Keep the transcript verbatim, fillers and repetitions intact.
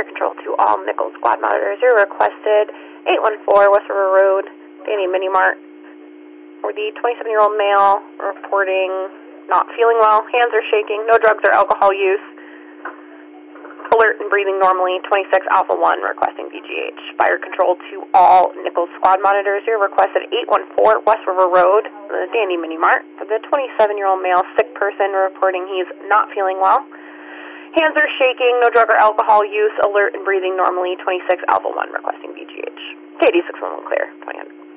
Fire control to all Nichols squad monitors. You're requested eight one four West River Road, Danny Mini Mart. For the twenty-seven-year-old male reporting not feeling well, hands are shaking, no drugs or alcohol use, alert and breathing normally, twenty-six Alpha one requesting B G H. Fire control to all Nichols squad monitors. You're requested eight one four West River Road, the Dandy Mini Mart. For the twenty-seven-year-old male sick person reporting he's not feeling well. Hands are shaking, no drug or alcohol use, alert and breathing normally, twenty-six Alpha one requesting B G H. K D six one one clear, twenty hundred.